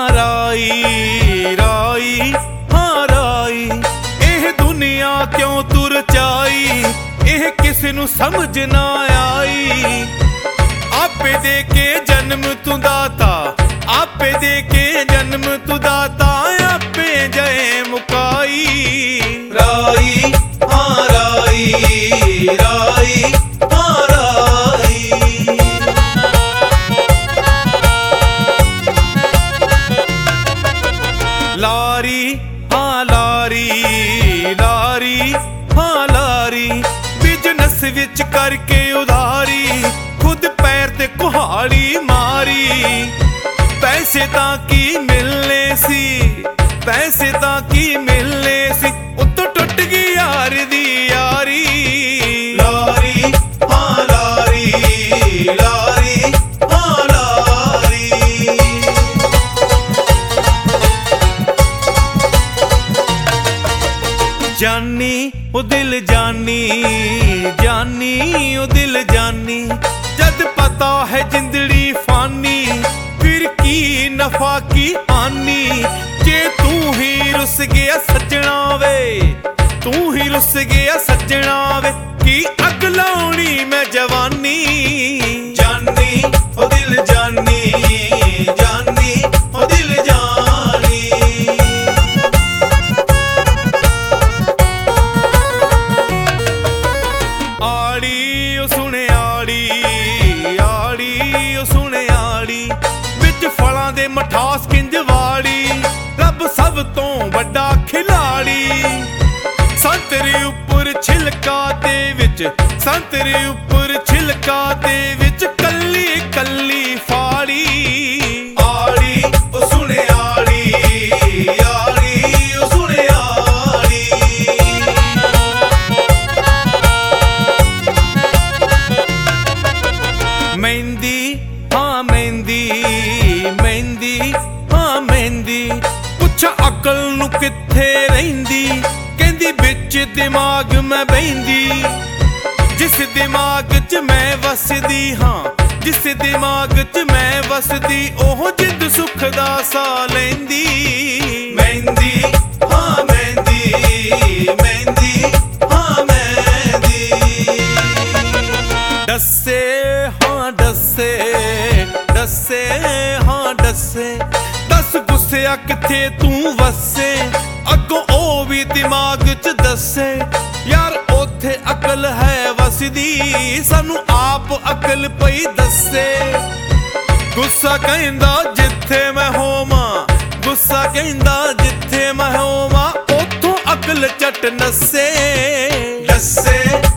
राई राई हाँ राई एह दुनिया क्यों तुर चाई एह किसे नू समझ ना आई। आपे दे के जन्म तू दाता आपे दे के जन्म तू दाता आपे जय मुकाई। राई हाँ राई राई हाँ राई लारी हाँ लारी लारी हाँ लारी बिजनस विच करके उधारी खुद पैर ते कुहाड़ी मारी। पैसे तां की मिलने सी पैसे तां की मिलने सी उत्तों टुट गई यार दी यारी। लारी हाँ लारी लारी हाँ लारी जानी ओ दिल जानी जानी ओ दिल जानी जद पता है जिंदड़ी फानी फिर की नफा की आनी। जे तू ही रुस गया सजना वे तू ही रुस गया सजना वे की अग लाउनी मैं जवानी। जानी ओ दिल जानी जानी ओ दिल जानी आड़ी ओ सुने आड़ी आड़ी ओ सुने आड़ी विच फलां दे मठास किंज वाड़ी रब सब तो वड्डा खिलाड़ी। संतरे उपर छिलका दे विच संतरे उपर छिलका दे विच कल्ली कल्ली फाड़ी। आड़ी ओ सुने आड़ी आड़ी ओ सुने आड़ी मेहंदी हाँ मेहंदी मेहंदी हाँ मेहंदी पुछ अकल नू किथे रहिंदी कहंदी बिच दिमाग मैं बहिंदी। जिस दिमाग च मैं वसदी हाँ जिस दिमाग च मैं वसदी ओह जिंद सुख दा सा लैंदी। मेहंदी हाँ मेहंदी मेहंदी हाँ मेहंदी दस्से हाँ दस्से दस्से हाँ दस्से दस गुस्सेआ किथे तू वसे अगों ओ भी दिमाग च दस्से यार ओथे अकल है वसदी सानू आप अकल पई दस्से। गुस्सा कहंदा जिथे मैं होवां गुस्सा कहंदा जिथे मैं होवां ओथों अकल चट नस्से। दस्से